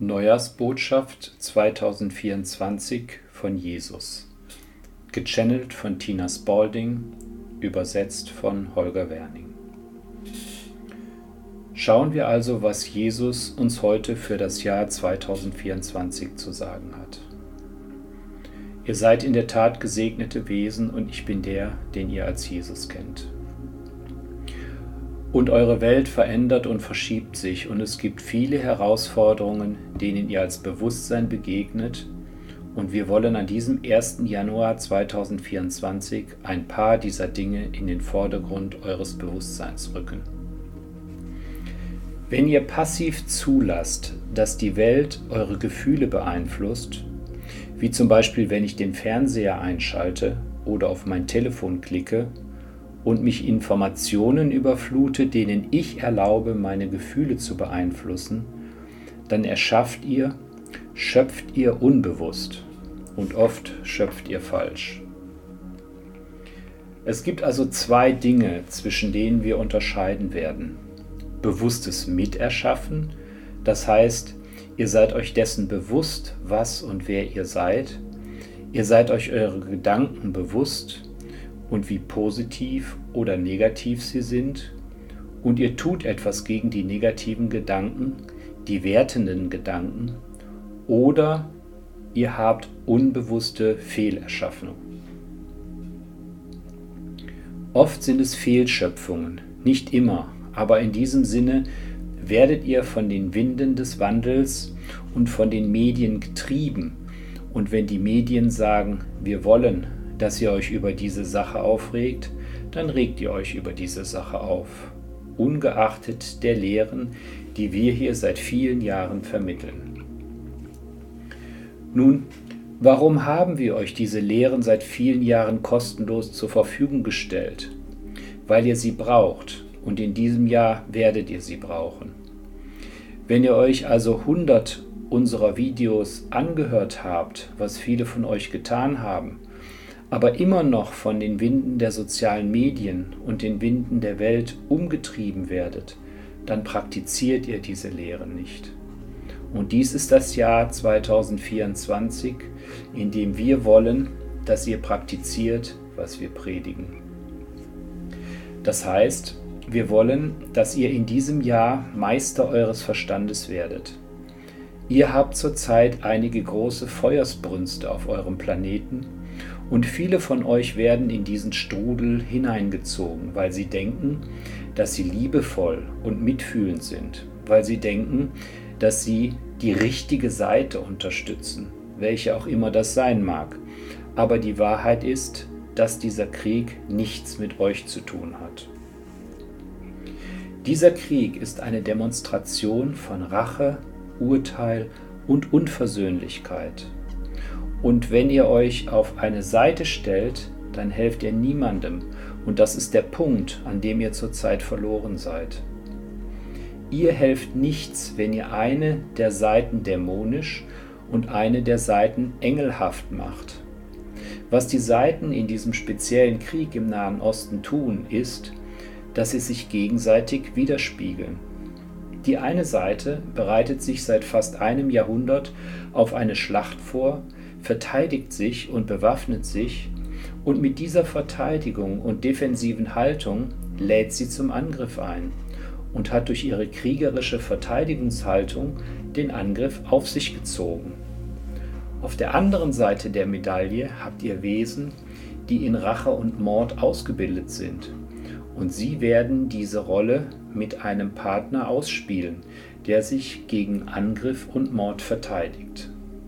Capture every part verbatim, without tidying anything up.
Neujahrsbotschaft zweitausendvierundzwanzig von Jesus. Gechannelt von Tina Spalding, übersetzt von Holger Werning. Schauen wir also, was Jesus uns heute für das Jahr zweitausendvierundzwanzig zu sagen hat. Ihr seid in der Tat gesegnete Wesen und ich bin der, den ihr als Jesus kennt. Und eure Welt verändert und verschiebt sich und es gibt viele Herausforderungen, denen ihr als Bewusstsein begegnet, und wir wollen an diesem ersten Januar zweitausendvierundzwanzig ein paar dieser Dinge in den Vordergrund eures Bewusstseins rücken. Wenn ihr passiv zulasst, dass die Welt eure Gefühle beeinflusst, wie zum Beispiel wenn ich den Fernseher einschalte oder auf mein Telefon klicke, und mich Informationen überflute, denen ich erlaube, meine Gefühle zu beeinflussen, dann erschafft ihr, schöpft ihr unbewusst und oft schöpft ihr falsch. Es gibt also zwei Dinge, zwischen denen wir unterscheiden werden. Bewusstes Miterschaffen, das heißt, ihr seid euch dessen bewusst, was und wer ihr seid, ihr seid euch eure Gedanken bewusst, und wie positiv oder negativ sie sind, und ihr tut etwas gegen die negativen Gedanken, die wertenden Gedanken, oder ihr habt unbewusste Fehlerschaffung. Oft sind es Fehlschöpfungen, nicht immer, aber in diesem Sinne werdet ihr von den Winden des Wandels und von den Medien getrieben, und wenn die Medien sagen, wir wollen, dass ihr euch über diese Sache aufregt, dann regt ihr euch über diese Sache auf, ungeachtet der Lehren, die wir hier seit vielen Jahren vermitteln. Nun, warum haben wir euch diese Lehren seit vielen Jahren kostenlos zur Verfügung gestellt? Weil ihr sie braucht, und in diesem Jahr werdet ihr sie brauchen. Wenn ihr euch also hundert unserer Videos angehört habt, was viele von euch getan haben, aber immer noch von den Winden der sozialen Medien und den Winden der Welt umgetrieben werdet, dann praktiziert ihr diese Lehren nicht. Und dies ist das Jahr zweitausendvierundzwanzig, in dem wir wollen, dass ihr praktiziert, was wir predigen. Das heißt, wir wollen, dass ihr in diesem Jahr Meister eures Verstandes werdet. Ihr habt zurzeit einige große Feuersbrünste auf eurem Planeten, und viele von euch werden in diesen Strudel hineingezogen, weil sie denken, dass sie liebevoll und mitfühlend sind, weil sie denken, dass sie die richtige Seite unterstützen, welche auch immer das sein mag. Aber die Wahrheit ist, dass dieser Krieg nichts mit euch zu tun hat. Dieser Krieg ist eine Demonstration von Rache, Urteil und Unversöhnlichkeit. Und wenn ihr euch auf eine Seite stellt, dann helft ihr niemandem. Und das ist der Punkt, an dem ihr zurzeit verloren seid. Ihr helft nichts, wenn ihr eine der Seiten dämonisch und eine der Seiten engelhaft macht. Was die Seiten in diesem speziellen Krieg im Nahen Osten tun, ist, dass sie sich gegenseitig widerspiegeln. Die eine Seite bereitet sich seit fast einem Jahrhundert auf eine Schlacht vor, verteidigt sich und bewaffnet sich, und mit dieser Verteidigung und defensiven Haltung lädt sie zum Angriff ein und hat durch ihre kriegerische Verteidigungshaltung den Angriff auf sich gezogen. Auf der anderen Seite der Medaille habt ihr Wesen, die in Rache und Mord ausgebildet sind, und sie werden diese Rolle mit einem Partner ausspielen, der sich gegen Angriff und Mord verteidigt.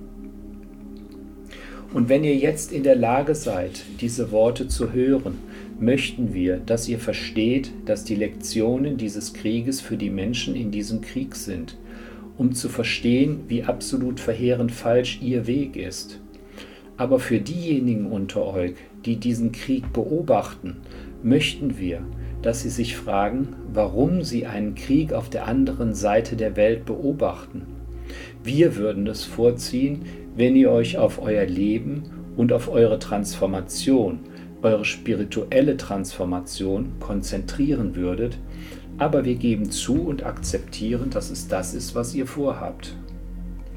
Und wenn ihr jetzt in der Lage seid, diese Worte zu hören, möchten wir, dass ihr versteht, dass die Lektionen dieses Krieges für die Menschen in diesem Krieg sind, um zu verstehen, wie absolut verheerend falsch ihr Weg ist. Aber für diejenigen unter euch, die diesen Krieg beobachten, möchten wir, dass sie sich fragen, warum sie einen Krieg auf der anderen Seite der Welt beobachten. Wir würden es vorziehen, wenn ihr euch auf euer Leben und auf eure Transformation, eure spirituelle Transformation konzentrieren würdet, aber wir geben zu und akzeptieren, dass es das ist, was ihr vorhabt.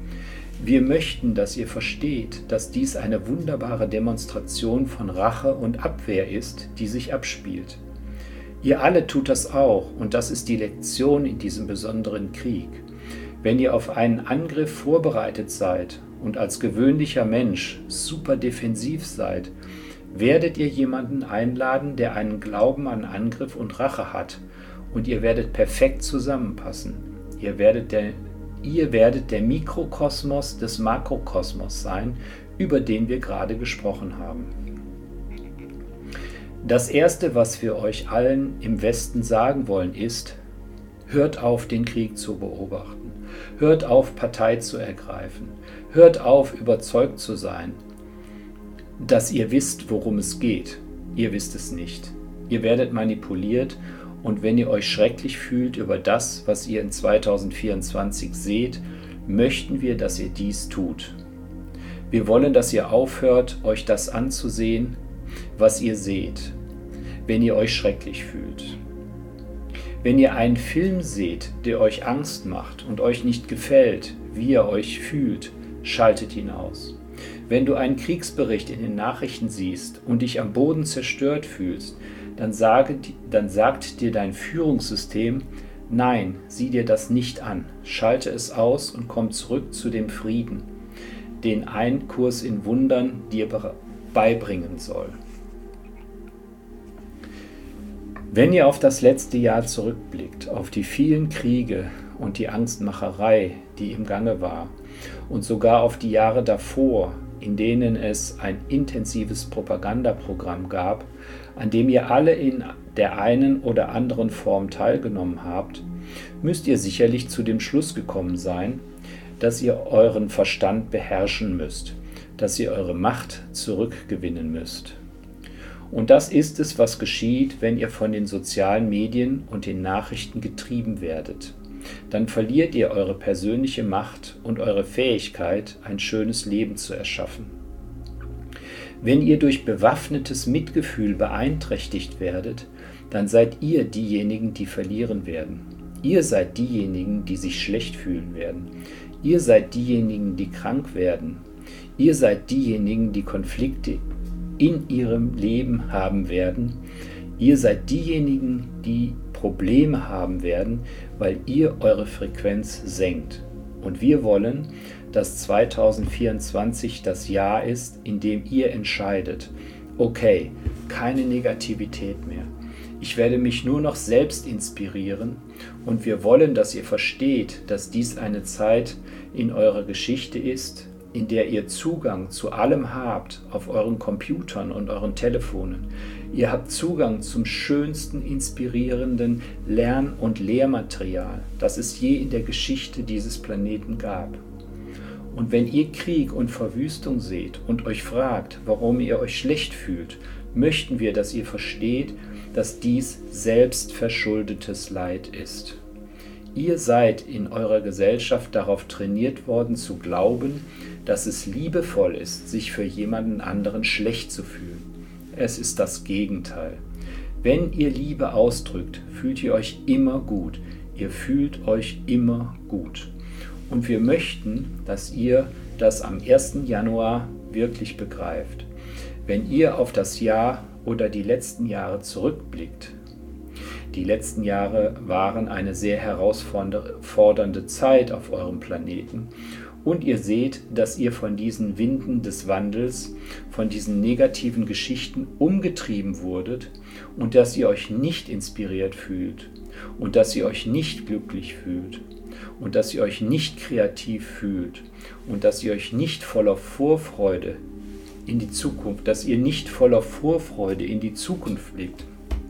Wir möchten, dass ihr versteht, dass dies eine wunderbare Demonstration von Rache und Abwehr ist, die sich abspielt. Ihr alle tut das auch, und das ist die Lektion in diesem besonderen Krieg. Wenn ihr auf einen Angriff vorbereitet seid und als gewöhnlicher Mensch super defensiv seid, werdet ihr jemanden einladen, der einen Glauben an Angriff und Rache hat, und ihr werdet perfekt zusammenpassen. Ihr werdet der, ihr werdet der Mikrokosmos des Makrokosmos sein, über den wir gerade gesprochen haben. Das Erste, was wir euch allen im Westen sagen wollen, ist: Hört auf, den Krieg zu beobachten. Hört auf, Partei zu ergreifen. Hört auf, überzeugt zu sein, dass ihr wisst, worum es geht. Ihr wisst es nicht. Ihr werdet manipuliert, und wenn ihr euch schrecklich fühlt über das, was ihr in zweitausendvierundzwanzig seht, möchten wir, dass ihr dies tut. Wir wollen, dass ihr aufhört, euch das anzusehen, was ihr seht, wenn ihr euch schrecklich fühlt. Wenn ihr einen Film seht, der euch Angst macht und euch nicht gefällt, wie ihr euch fühlt, schaltet ihn aus. Wenn du einen Kriegsbericht in den Nachrichten siehst und dich am Boden zerstört fühlst, dann, sage, dann sagt dir dein Führungssystem: Nein, sieh dir das nicht an, schalte es aus und komm zurück zu dem Frieden, den ein Kurs in Wundern dir beibringen soll. Wenn ihr auf das letzte Jahr zurückblickt, auf die vielen Kriege und die Angstmacherei, die im Gange war, und sogar auf die Jahre davor, in denen es ein intensives Propagandaprogramm gab, an dem ihr alle in der einen oder anderen Form teilgenommen habt, müsst ihr sicherlich zu dem Schluss gekommen sein, dass ihr euren Verstand beherrschen müsst, dass ihr eure Macht zurückgewinnen müsst. Und das ist es, was geschieht, wenn ihr von den sozialen Medien und den Nachrichten getrieben werdet. Dann verliert ihr eure persönliche Macht und eure Fähigkeit, ein schönes Leben zu erschaffen. Wenn ihr durch bewaffnetes Mitgefühl beeinträchtigt werdet, dann seid ihr diejenigen, die verlieren werden. Ihr seid diejenigen, die sich schlecht fühlen werden. Ihr seid diejenigen, die krank werden. Ihr seid diejenigen, die Konflikte in ihrem Leben haben werden. Ihr seid diejenigen, die Probleme haben werden, weil ihr eure Frequenz senkt. Und wir wollen, dass zweitausendvierundzwanzig das Jahr ist, in dem ihr entscheidet: Okay, keine Negativität mehr. Ich werde mich nur noch selbst inspirieren, und wir wollen, dass ihr versteht, dass dies eine Zeit in eurer Geschichte ist, in der ihr Zugang zu allem habt auf euren Computern und euren Telefonen. Ihr habt Zugang zum schönsten, inspirierenden Lern- und Lehrmaterial, das es je in der Geschichte dieses Planeten gab. Und wenn ihr Krieg und Verwüstung seht und euch fragt, warum ihr euch schlecht fühlt, möchten wir, dass ihr versteht, dass dies selbstverschuldetes Leid ist. Ihr seid in eurer Gesellschaft darauf trainiert worden zu glauben, dass es liebevoll ist, sich für jemanden anderen schlecht zu fühlen. Es ist das Gegenteil. Wenn ihr Liebe ausdrückt, fühlt ihr euch immer gut. Ihr fühlt euch immer gut. Und wir möchten, dass ihr das am ersten Januar wirklich begreift. Wenn ihr auf das Jahr oder die letzten Jahre zurückblickt, die letzten Jahre waren eine sehr herausfordernde Zeit auf eurem Planeten, und ihr seht, dass ihr von diesen Winden des Wandels, von diesen negativen Geschichten umgetrieben wurdet und dass ihr euch nicht inspiriert fühlt und dass ihr euch nicht glücklich fühlt und dass ihr euch nicht kreativ fühlt und dass ihr euch nicht voller Vorfreude in die Zukunft, dass ihr nicht voller Vorfreude in die Zukunft blickt,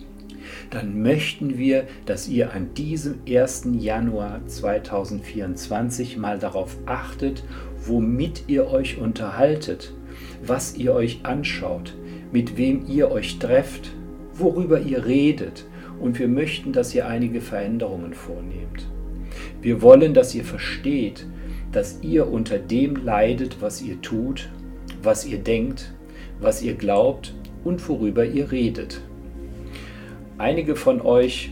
dann möchten wir, dass ihr an diesem ersten Januar zweitausendvierundzwanzig mal darauf achtet, womit ihr euch unterhaltet, was ihr euch anschaut, mit wem ihr euch trefft, worüber ihr redet, und wir möchten, dass ihr einige Veränderungen vornehmt. Wir wollen, dass ihr versteht, dass ihr unter dem leidet, was ihr tut, was ihr denkt, was ihr glaubt und worüber ihr redet. Einige von euch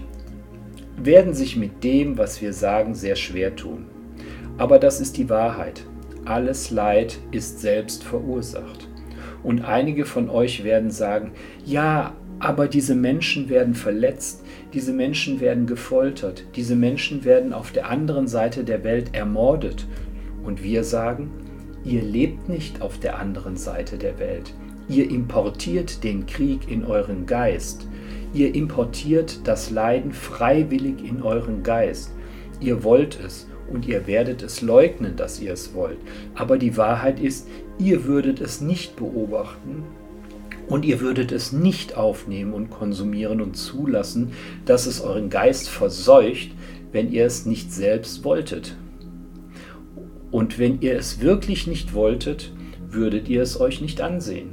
werden sich mit dem, was wir sagen, sehr schwer tun. Aber das ist die Wahrheit. alles Leid ist selbst verursacht. Und einige von euch werden sagen, ja, aber diese Menschen werden verletzt, diese Menschen werden gefoltert, diese Menschen werden auf der anderen Seite der Welt ermordet. Und wir sagen, ihr lebt nicht auf der anderen Seite der Welt. Ihr importiert den Krieg in euren Geist. Ihr importiert das Leiden freiwillig in euren Geist. Ihr wollt es und ihr werdet es leugnen, dass ihr es wollt. Aber die Wahrheit ist, ihr würdet es nicht beobachten und ihr würdet es nicht aufnehmen und konsumieren und zulassen, dass es euren Geist verseucht, wenn ihr es nicht selbst wolltet. Und wenn ihr es wirklich nicht wolltet, würdet ihr es euch nicht ansehen.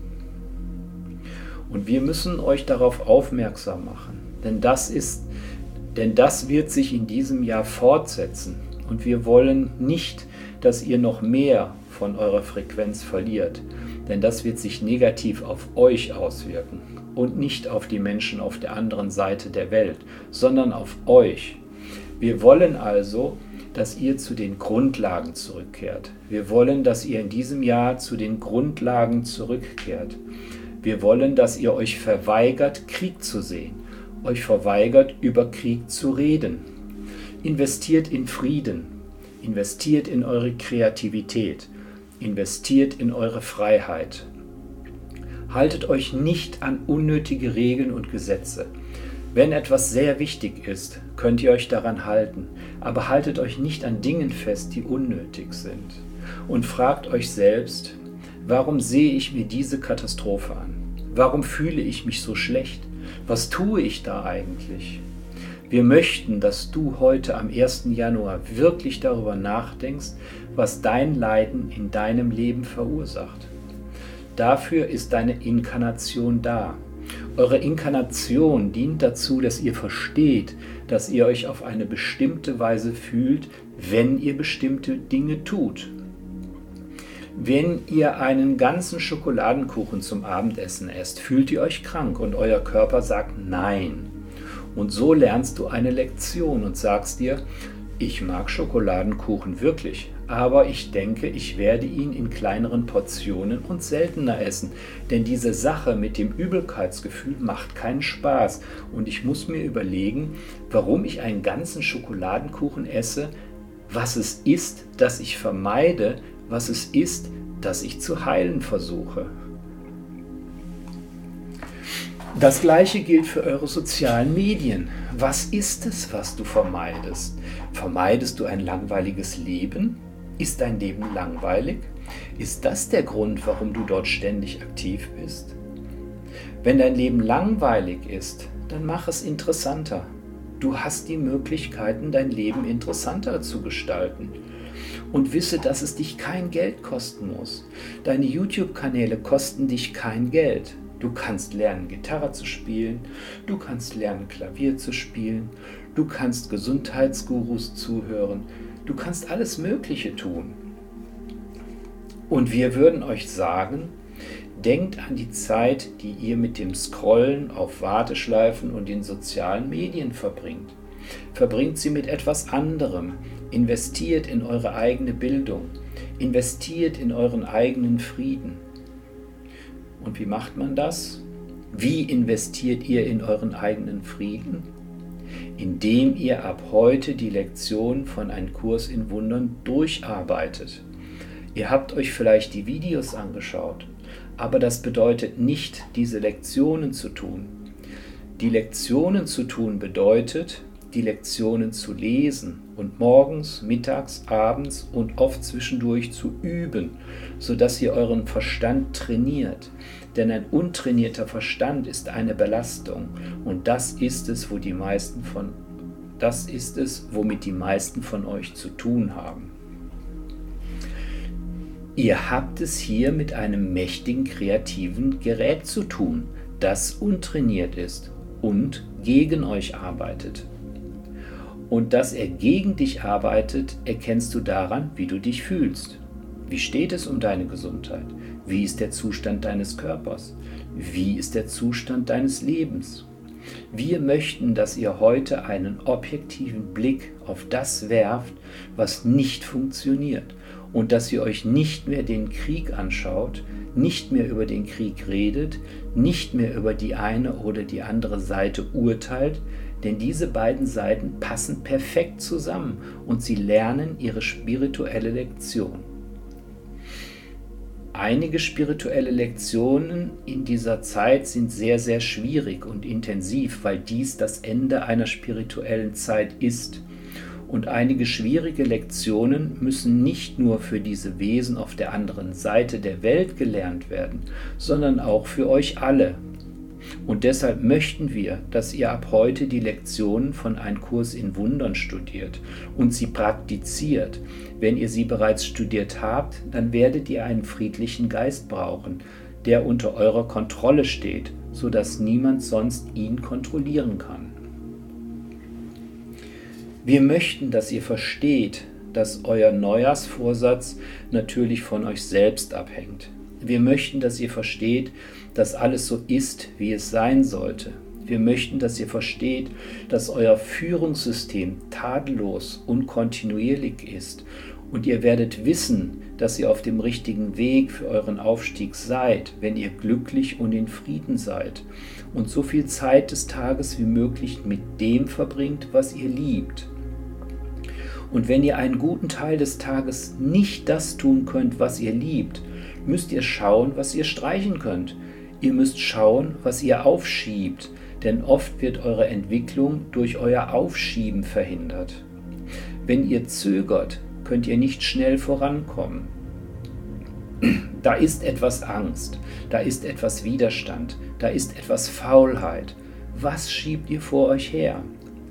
Und wir müssen euch darauf aufmerksam machen, denn das ist, denn das wird sich in diesem Jahr fortsetzen. Und wir wollen nicht, dass ihr noch mehr von eurer Frequenz verliert, denn das wird sich negativ auf euch auswirken und nicht auf die Menschen auf der anderen Seite der Welt, sondern auf euch. Wir wollen also, dass ihr zu den Grundlagen zurückkehrt. Wir wollen, dass ihr in diesem Jahr zu den Grundlagen zurückkehrt. Wir wollen, dass ihr euch verweigert, Krieg zu sehen, euch verweigert, über Krieg zu reden. Investiert in Frieden, investiert in eure Kreativität, investiert in eure Freiheit. Haltet euch nicht an unnötige Regeln und Gesetze. Wenn etwas sehr wichtig ist, könnt ihr euch daran halten, aber haltet euch nicht an Dingen fest, die unnötig sind. Und fragt euch selbst, warum sehe ich mir diese Katastrophe an? Warum fühle ich mich so schlecht? Was tue ich da eigentlich? Wir möchten, dass du heute am ersten Januar wirklich darüber nachdenkst, was dein Leiden in deinem Leben verursacht. Dafür ist deine Inkarnation da. Eure Inkarnation dient dazu, dass ihr versteht, dass ihr euch auf eine bestimmte Weise fühlt, wenn ihr bestimmte Dinge tut. Wenn ihr einen ganzen Schokoladenkuchen zum Abendessen esst, fühlt ihr euch krank und euer Körper sagt Nein. Und so lernst du eine Lektion und sagst dir, ich mag Schokoladenkuchen wirklich, aber ich denke, ich werde ihn in kleineren Portionen und seltener essen, denn diese Sache mit dem Übelkeitsgefühl macht keinen Spaß und ich muss mir überlegen, warum ich einen ganzen Schokoladenkuchen esse, was es ist, das ich vermeide, was es ist, das ich zu heilen versuche. Das Gleiche gilt für eure sozialen Medien. Was ist es, was du vermeidest? Vermeidest du ein langweiliges Leben? Ist dein Leben langweilig? Ist das der Grund, warum du dort ständig aktiv bist? Wenn dein Leben langweilig ist, dann mach es interessanter. Du hast die Möglichkeiten, dein Leben interessanter zu gestalten. Und wisse, dass es dich kein Geld kosten muss. Deine YouTube-Kanäle kosten dich kein Geld. Du kannst lernen, Gitarre zu spielen, du kannst lernen, Klavier zu spielen, du kannst Gesundheitsgurus zuhören, du kannst alles Mögliche tun. Und wir würden euch sagen, denkt an die Zeit, die ihr mit dem Scrollen auf Warteschleifen und den sozialen Medien verbringt. Verbringt sie mit etwas anderem, investiert in eure eigene Bildung, investiert in euren eigenen Frieden. Und wie macht man das? Wie investiert ihr in euren eigenen Frieden? Indem ihr ab heute die Lektion von Ein Kurs in Wundern durcharbeitet. Ihr habt euch vielleicht die Videos angeschaut, aber das bedeutet nicht, diese Lektionen zu tun. Die Lektionen zu tun bedeutet, die Lektionen zu lesen und morgens, mittags, abends und oft zwischendurch zu üben, sodass ihr euren Verstand trainiert. Denn ein untrainierter Verstand ist eine Belastung und das ist es, wo die meisten von, das ist es, womit die meisten von euch zu tun haben. Ihr habt es hier mit einem mächtigen kreativen Gerät zu tun, das untrainiert ist und gegen euch arbeitet. Und dass er gegen dich arbeitet, erkennst du daran, wie du dich fühlst. Wie steht es um deine Gesundheit? Wie ist der Zustand deines Körpers? Wie ist der Zustand deines Lebens? Wir möchten, dass ihr heute einen objektiven Blick auf das werft, was nicht funktioniert, und dass ihr euch nicht mehr den Krieg anschaut, nicht mehr über den Krieg redet, nicht mehr über die eine oder die andere Seite urteilt, denn diese beiden Seiten passen perfekt zusammen und sie lernen ihre spirituelle Lektion. Einige spirituelle Lektionen in dieser Zeit sind sehr, sehr schwierig und intensiv, weil dies das Ende einer spirituellen Zeit ist. Und einige schwierige Lektionen müssen nicht nur für diese Wesen auf der anderen Seite der Welt gelernt werden, sondern auch für euch alle. Und deshalb möchten wir, dass ihr ab heute die Lektionen von Ein Kurs in Wundern studiert und sie praktiziert. Wenn ihr sie bereits studiert habt, dann werdet ihr einen friedlichen Geist brauchen, der unter eurer Kontrolle steht, sodass niemand sonst ihn kontrollieren kann. Wir möchten, dass ihr versteht, dass euer Neujahrsvorsatz natürlich von euch selbst abhängt. Wir möchten, dass ihr versteht, dass alles so ist, wie es sein sollte. Wir möchten, dass ihr versteht, dass euer Führungssystem tadellos und kontinuierlich ist. Und ihr werdet wissen, dass ihr auf dem richtigen Weg für euren Aufstieg seid, wenn ihr glücklich und in Frieden seid und so viel Zeit des Tages wie möglich mit dem verbringt, was ihr liebt. Und wenn ihr einen guten Teil des Tages nicht das tun könnt, was ihr liebt, müsst ihr schauen, was ihr streichen könnt. Ihr müsst schauen, was ihr aufschiebt, denn oft wird eure Entwicklung durch euer Aufschieben verhindert. Wenn ihr zögert, könnt ihr nicht schnell vorankommen. Da ist etwas Angst, da ist etwas Widerstand, da ist etwas Faulheit. Was schiebt ihr vor euch her?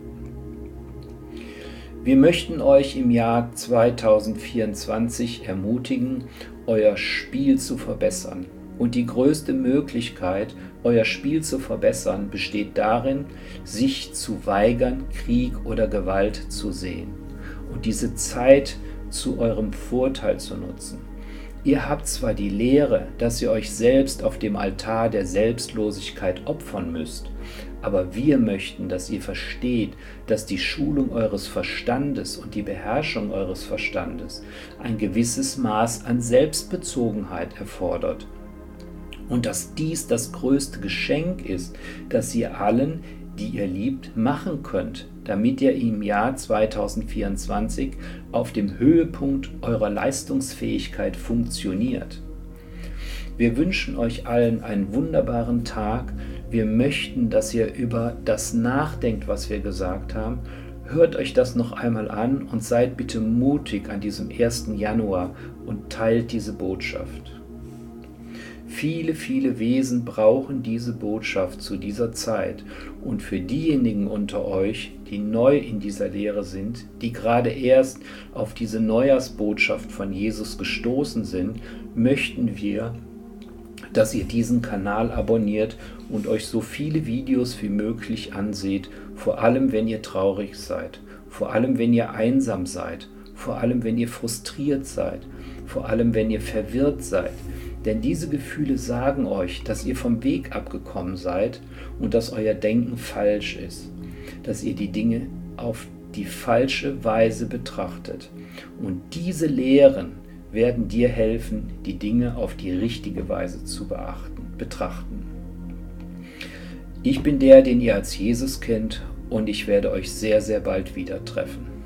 Wir möchten euch im Jahr zweitausendvierundzwanzig ermutigen, euer Spiel zu verbessern. Und die größte Möglichkeit, euer Spiel zu verbessern, besteht darin, sich zu weigern, Krieg oder Gewalt zu sehen und diese Zeit zu eurem Vorteil zu nutzen. Ihr habt zwar die Lehre, dass ihr euch selbst auf dem Altar der Selbstlosigkeit opfern müsst, aber wir möchten, dass ihr versteht, dass die Schulung eures Verstandes und die Beherrschung eures Verstandes ein gewisses Maß an Selbstbezogenheit erfordert und dass dies das größte Geschenk ist, das ihr allen, die ihr liebt, machen könnt, damit ihr im Jahr zweitausendvierundzwanzig auf dem Höhepunkt eurer Leistungsfähigkeit funktioniert. Wir wünschen euch allen einen wunderbaren Tag. Wir möchten, dass ihr über das nachdenkt, was wir gesagt haben. Hört euch das noch einmal an und seid bitte mutig an diesem ersten Januar und teilt diese Botschaft. Viele, viele Wesen brauchen diese Botschaft zu dieser Zeit. Und für diejenigen unter euch, die neu in dieser Lehre sind, die gerade erst auf diese Neujahrsbotschaft von Jesus gestoßen sind, möchten wir, dass ihr diesen Kanal abonniert und euch so viele Videos wie möglich anseht, vor allem wenn ihr traurig seid, vor allem wenn ihr einsam seid, vor allem wenn ihr frustriert seid, vor allem wenn ihr verwirrt seid. Denn diese Gefühle sagen euch, dass ihr vom Weg abgekommen seid und dass euer Denken falsch ist, dass ihr die Dinge auf die falsche Weise betrachtet. Und diese Lehren werden dir helfen, die Dinge auf die richtige Weise zu beachten, betrachten. Ich bin der, den ihr als Jesus kennt, und ich werde euch sehr, sehr bald wieder treffen.